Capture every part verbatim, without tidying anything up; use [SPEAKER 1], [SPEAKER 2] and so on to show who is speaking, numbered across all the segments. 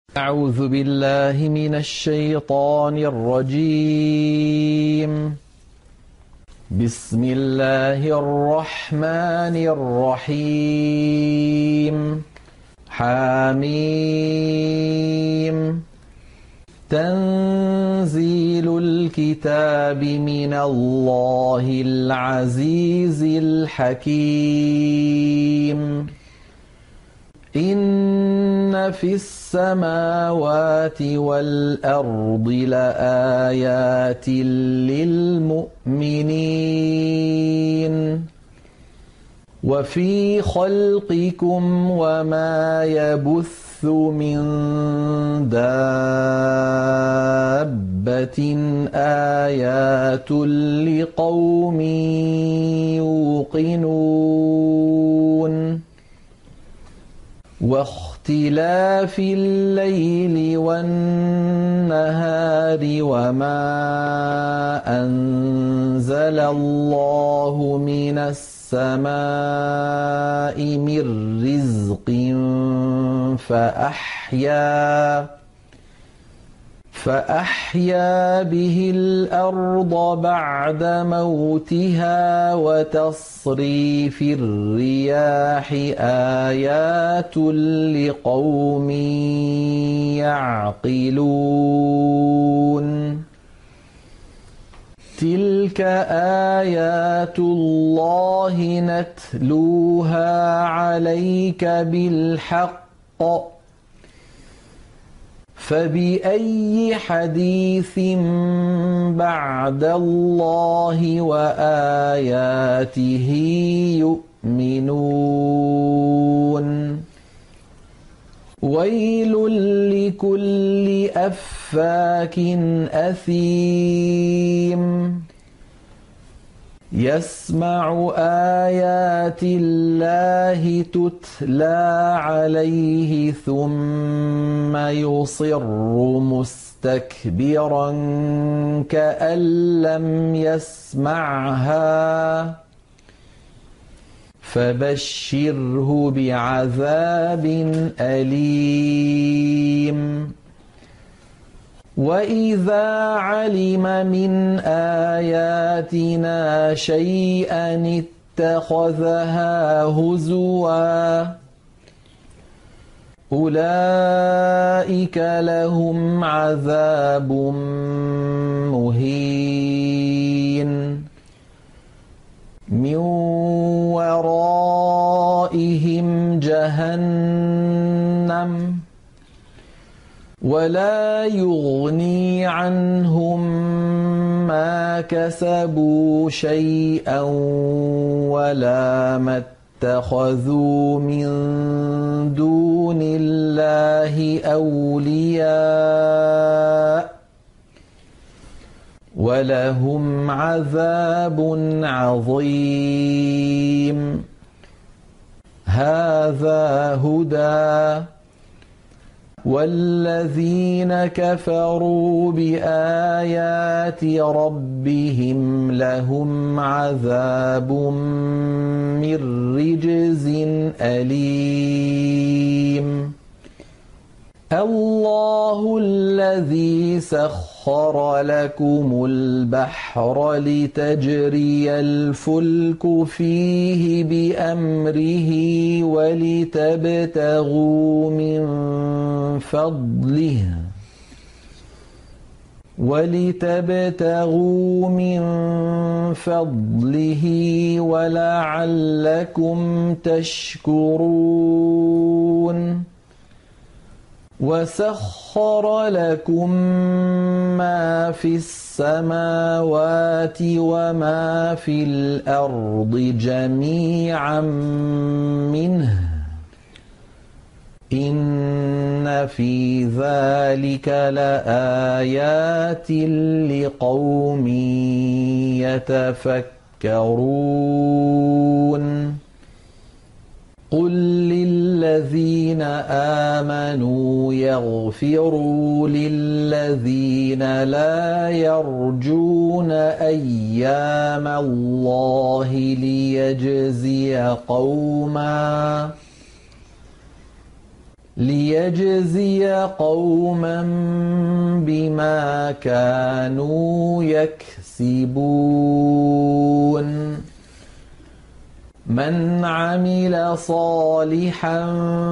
[SPEAKER 1] أعوذ بالله من الشيطان الرجيم. بسم الله الرحمن الرحيم. حميم. تنزيل الكتاب من الله العزيز الحكيم. إن في السماوات والأرض لآيات للمؤمنين وفي خلقكم وما يبث من دابة آيات لقوم يوقنون واختلاف الليل والنهار وما أنزل الله من السماء من رزق فأحيا فأحيا به الأرض بعد موتها وتصريف الرياح آيات لقوم يعقلون تلك آيات الله نتلوها عليك بالحق فبأي حديث بعد الله وآياته يؤمنون ويل لكل أفاك أثيم يسمع آيات الله تتلى عليه ثم يصر مستكبرا كأن لم يسمعها فبشره بعذاب أليم وإذا علم من آياتنا شيئا اتخذها هزوا أولئك لهم عذاب مهين من ورائهم جهنم ولا يغني عنهم ما كسبوا شيئا ولا ما اتخذوا من دون الله أولياء ولهم عذاب عظيم هذا هدى والذين كفروا بآيات ربهم لهم عذاب من رجز أليم الله الذي سخر لكم البحر لتجري الفلك فيه بأمره ولتبتغوا من فضله ولتبتغوا من فضله ولعلكم تشكرون وسخر لكم ما في السماوات وما في الأرض جميعا منه إن في ذلك لآيات لقوم يتفكرون قل للذين آمنوا يغفروا للذين لا يرجون أيام الله ليجزي قوما ليجزي قوما بما كانوا يكسبون من عمل صالحا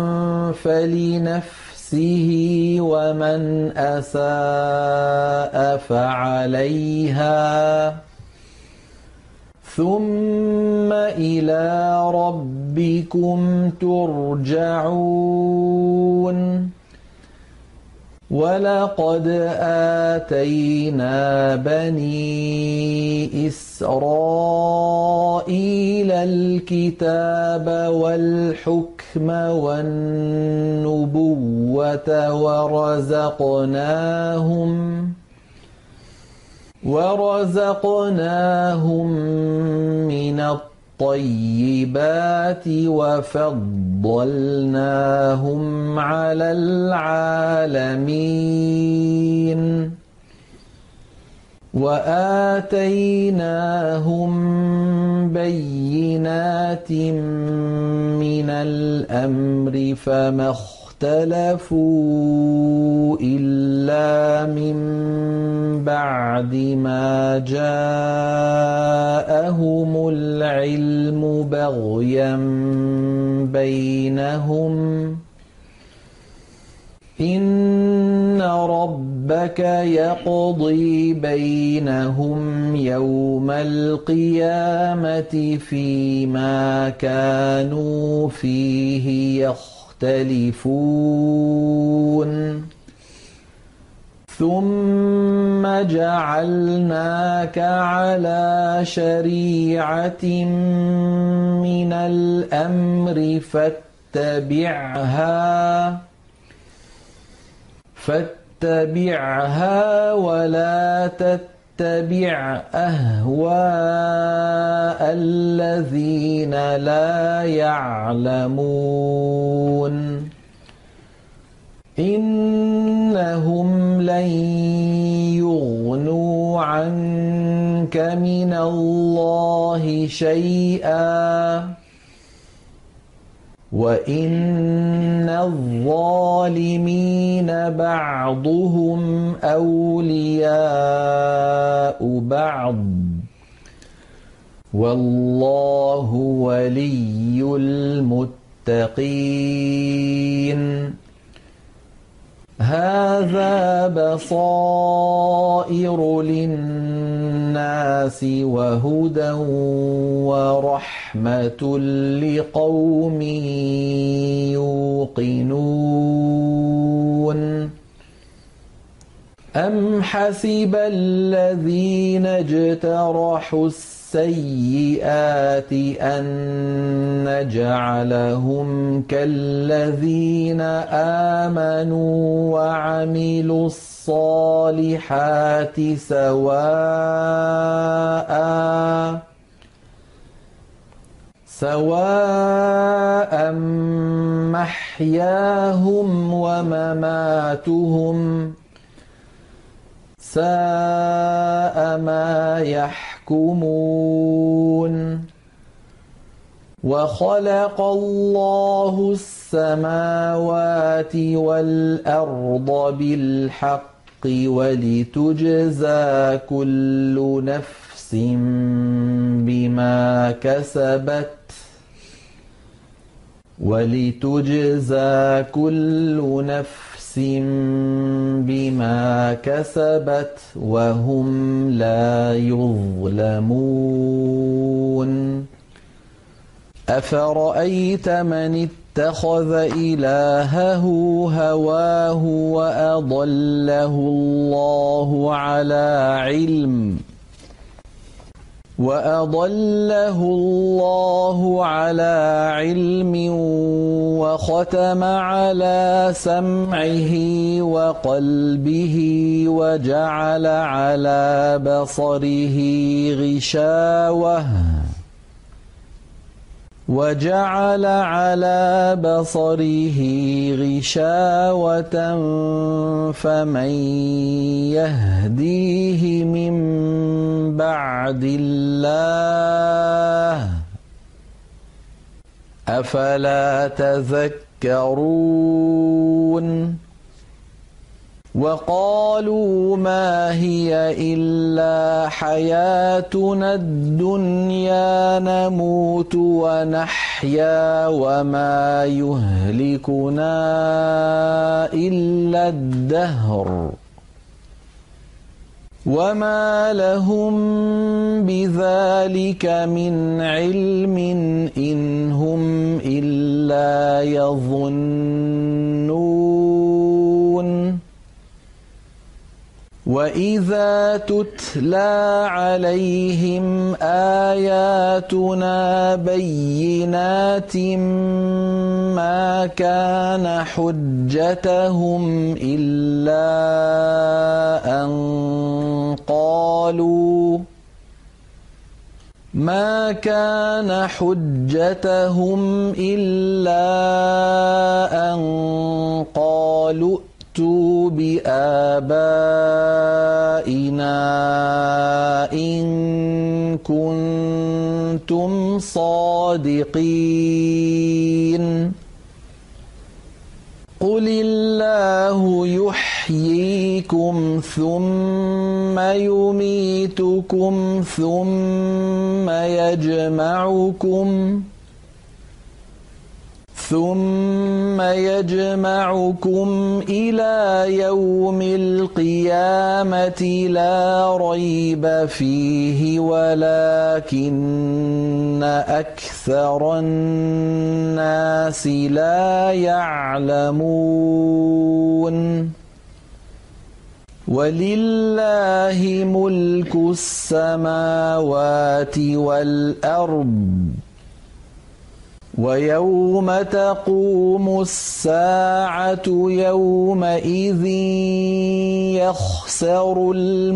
[SPEAKER 1] فلنفسه ومن أساء فعليها ثم إلى ربكم ترجعون ولقد آتينا بني إسرائيل الكتاب والحكم والنبوة ورزقناهم ورزقناهم من الطيبات وفضلناهم على العالمين وآتيناهم بينات من الأمر فما اختلفوا إلا من بعد ما جاءهم العلم بغيا بينهم إن ربك يقضي بينهم يوم القيامة فيما كانوا فيه يختلفون ثم جعلناك على شريعة من الأمر فاتبعها فاتبعها ولا تتبع أهواء الذين لا يعلمون إنهم لن يغنوا عنك من الله شيئا وإن الظالمين بعضهم أولياء بعض والله ولي المتقين هذا بصائر للناس وهدى ورحمة لقوم يوقنون أم حسب الذين اجترحوا السيئات أن نجعلهم كالذين آمنوا وعملوا الصالحات سواء سواء محياهم ومماتهم ساء ما يحكمون وخلق الله السماوات والأرض بالحق ولتجزى كل نفس بما كسبت ولتجزى كل نفس بما كسبت وهم لا يظلمون أفرأيت من اتخذ إلهه هواه وأضله الله على علم وأضله الله على علم وختم على سمعه وقلبه وجعل على بصره غشاوة وجعل على بصره غشاوة فمن يهديه من بعد الله أفلا يتفكرون وقالوا ما هي إلا حياتنا الدنيا نموت ونحيا وما يهلكنا إلا الدهر وما لهم بذلك من علم إن هم إلا يظنون وإذا تتلى عليهم آياتنا بينات ما كان حجتهم إلا أن قالوا ما كان حجتهم إلا أن قالوا ائتوا بآبائنا إن كنتم صادقين قل الله يحييكم ثم يميتكم ثم يجمعكم ثم يجمعكم إلى يوم القيامة لا ريب فيه ولكن أكثر الناس لا يعلمون ولله ملك السماوات والأرض ويوم تقوم الساعة يومئذ يخسر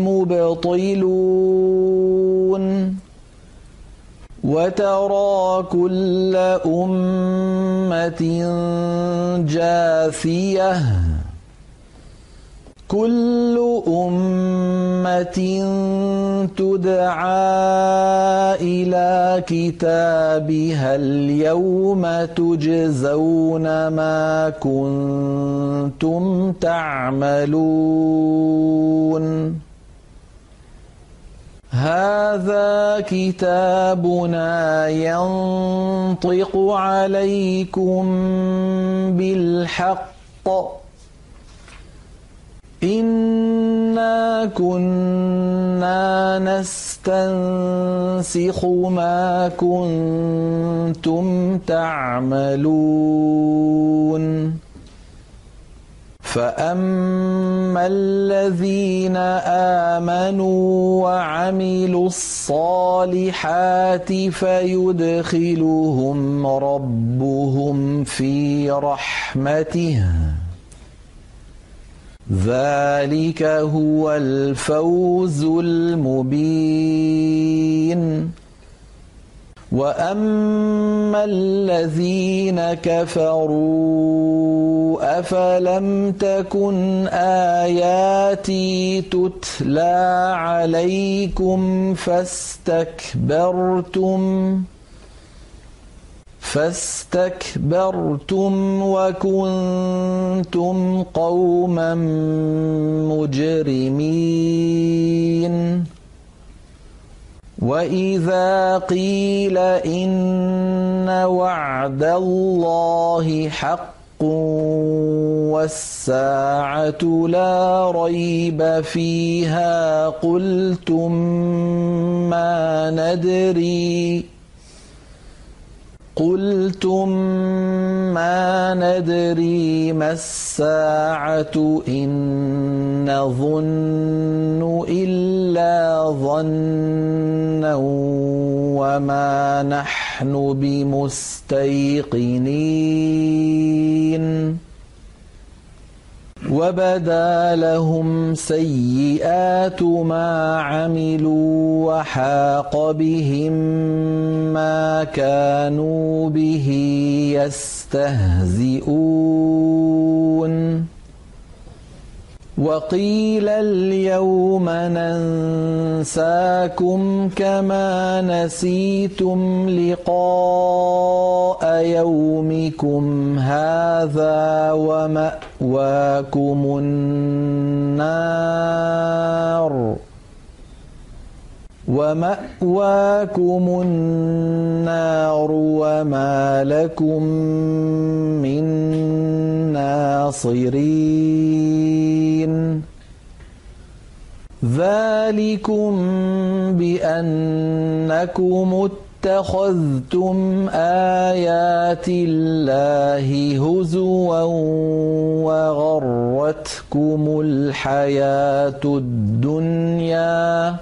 [SPEAKER 1] المبطلون وترى كل أمة جاثية كل أمة تدعى إلى كتابها اليوم تجزون ما كنتم تعملون هذا كتابنا ينطق عليكم بالحق إنا كنا نستنسخ ما كنتم تعملون فأما الذين آمنوا وعملوا الصالحات فيدخلهم ربهم في رحمته ذلك هو الفوز المبين وأما الذين كفروا أفلم تكن آياتي تتلى عليكم فاستكبرتم فاستكبرتم وكنتم قوما مجرمين وإذا قيل إن وعد الله حق والساعة لا ريب فيها قلتم ما ندري قلتم ما ندري ما الساعة إن نظن إلا ظنا وما نحن بمستيقنين وبدا لهم سيئات ما عملوا وحاق بهم ما كانوا به يستهزئون وقيل اليوم ننساكم كما نسيتم لقاء يومكم هذا ومأواكم النار ومأواكم النار وما لكم من ناصرين ذلكم بأنكم اتخذتم آيات الله هزوا وغرتكم الحياة الدنيا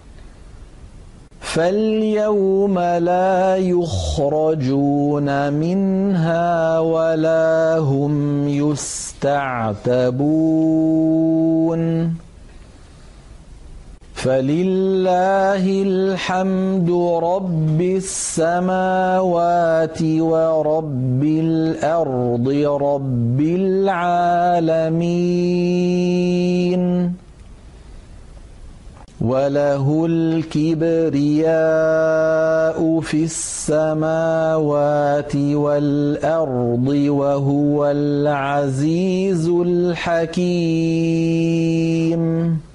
[SPEAKER 1] فاليوم لا يخرجون منها ولا هم يستعتبون فلله الحمد رب السماوات ورب الأرض رب العالمين وله الكبرياء في السماوات والأرض وهو العزيز الحكيم